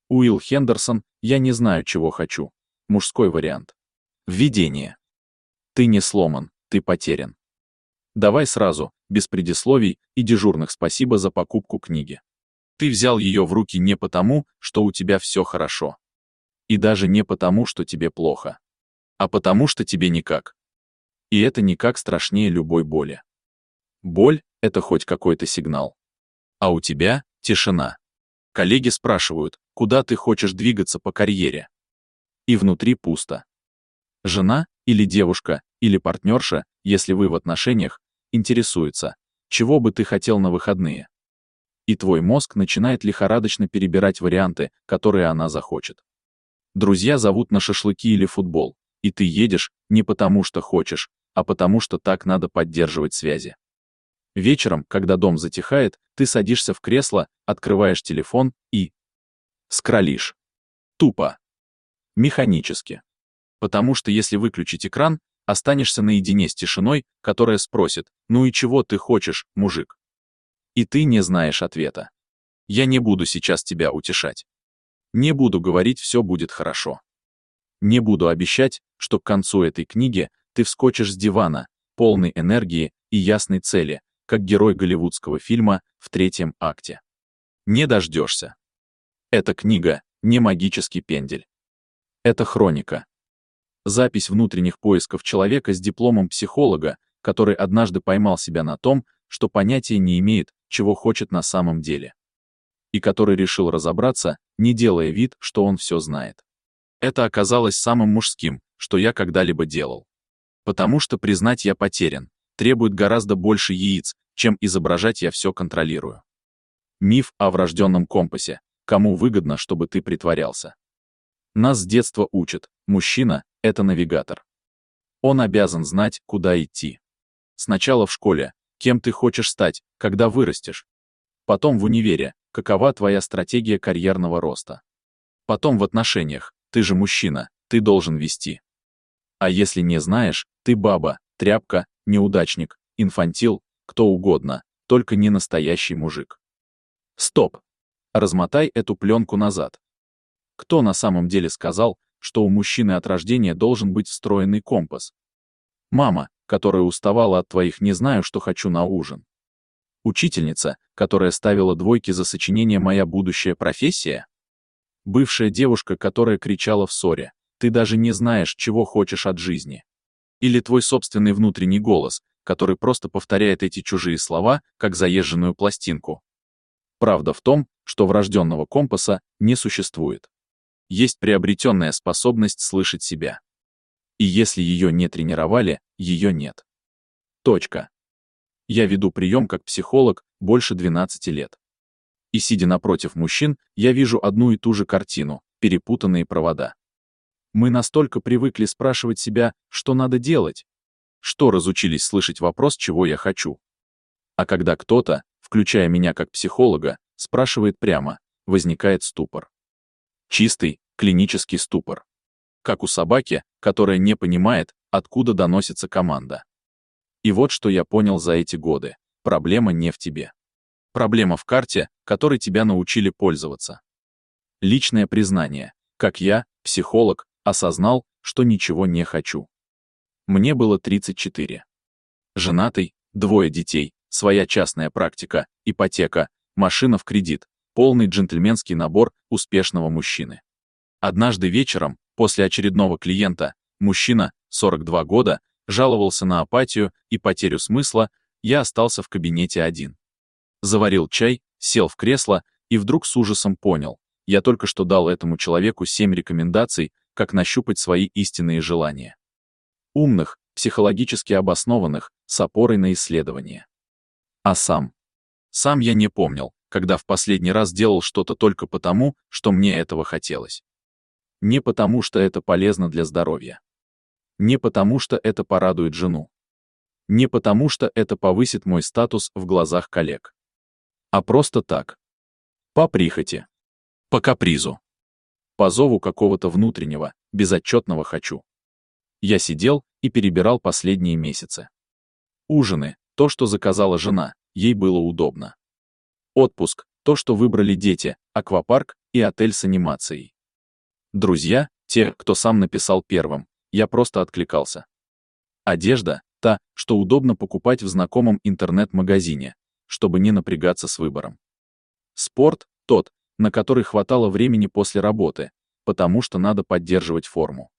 Уилл Хендерсон, я не знаю, чего хочу. Мужской вариант. Введение. Ты не сломан, ты потерян. Давай сразу, без предисловий и дежурных спасибо за покупку книги. Ты взял ее в руки не потому, что у тебя все хорошо. И даже не потому, что тебе плохо. А потому, что тебе никак. И это никак страшнее любой боли. Боль — это хоть какой-то сигнал. А у тебя — тишина. Коллеги спрашивают, куда ты хочешь двигаться по карьере. И внутри пусто. Жена или девушка, или партнерша, если вы в отношениях, интересуется, чего бы ты хотел на выходные. И твой мозг начинает лихорадочно перебирать варианты, которые она захочет. Друзья зовут на шашлыки или футбол, и ты едешь не потому что хочешь, а потому что так надо поддерживать связи. Вечером, когда дом затихает, ты садишься в кресло, открываешь телефон и скроллишь. Тупо. Механически. Потому что если выключить экран, останешься наедине с тишиной, которая спросит: «Ну и чего ты хочешь, мужик?» И ты не знаешь ответа. Я не буду сейчас тебя утешать. Не буду говорить, все будет хорошо. Не буду обещать, что к концу этой книги ты вскочишь с дивана, полный энергии и ясной цели, как герой голливудского фильма в 3-м акте. Не дождешься. Эта книга не магический пендель. Это хроника. Запись внутренних поисков человека с дипломом психолога, который однажды поймал себя на том, что понятия не имеет, чего хочет на самом деле. И который решил разобраться, не делая вид, что он все знает. Это оказалось самым мужским, что я когда-либо делал. Потому что признать я потерян требует гораздо больше яиц, чем изображать я все контролирую. Миф о врожденном компасе. Кому выгодно, чтобы ты притворялся? Нас с детства учат: мужчина — это навигатор. Он обязан знать, куда идти. Сначала в школе, кем ты хочешь стать, когда вырастешь. Потом в универе, какова твоя стратегия карьерного роста. Потом в отношениях, ты же мужчина, ты должен вести. А если не знаешь, ты баба, тряпка, неудачник, инфантил, кто угодно, только не настоящий мужик. Стоп. Размотай эту пленку назад. Кто на самом деле сказал, что у мужчины от рождения должен быть встроенный компас? Мама, которая уставала от твоих «не знаю, что хочу на ужин». Учительница, которая ставила двойки за сочинение «Моя будущая профессия». Бывшая девушка, которая кричала в ссоре: «Ты даже не знаешь, чего хочешь от жизни». Или твой собственный внутренний голос, который просто повторяет эти чужие слова, как заезженную пластинку. Правда в том, что врожденного компаса не существует. Есть приобретенная способность слышать себя. И если ее не тренировали, ее нет. Точка. Я веду прием как психолог больше 12 лет. И сидя напротив мужчин, я вижу одну и ту же картину — перепутанные провода. Мы настолько привыкли спрашивать себя, что надо делать, что разучились слышать вопрос, чего я хочу. А когда кто-то, включая меня как психолога, спрашивает прямо, возникает ступор. Чистый, клинический ступор. Как у собаки, которая не понимает, откуда доносится команда. И вот что я понял за эти годы. Проблема не в тебе. Проблема в карте, которой тебя научили пользоваться. Личное признание. Как я, психолог, осознал, что ничего не хочу. Мне было 34. Женатый, 2 детей, своя частная практика, ипотека, машина в кредит, полный джентльменский набор успешного мужчины. Однажды вечером, после очередного клиента, мужчина, 42 года, жаловался на апатию и потерю смысла, я остался в кабинете один. Заварил чай, сел в кресло и вдруг с ужасом понял: я только что дал этому человеку 7 рекомендаций, как нащупать свои истинные желания. Умных, психологически обоснованных, с опорой на исследования. А сам я не помнил, когда в последний раз делал что-то только потому, что мне этого хотелось. Не потому, что это полезно для здоровья. Не потому, что это порадует жену. Не потому, что это повысит мой статус в глазах коллег. А просто так. По прихоти. По капризу. По зову какого-то внутреннего, безотчетного «хочу». Я сидел и перебирал последние месяцы. Ужины, то, что заказала жена, ей было удобно. Отпуск, то, что выбрали дети, аквапарк и отель с анимацией. Друзья, те, кто сам написал первым, я просто откликался. Одежда, та, что удобно покупать в знакомом интернет-магазине, чтобы не напрягаться с выбором. Спорт, тот, на который хватало времени после работы, потому что надо поддерживать форму.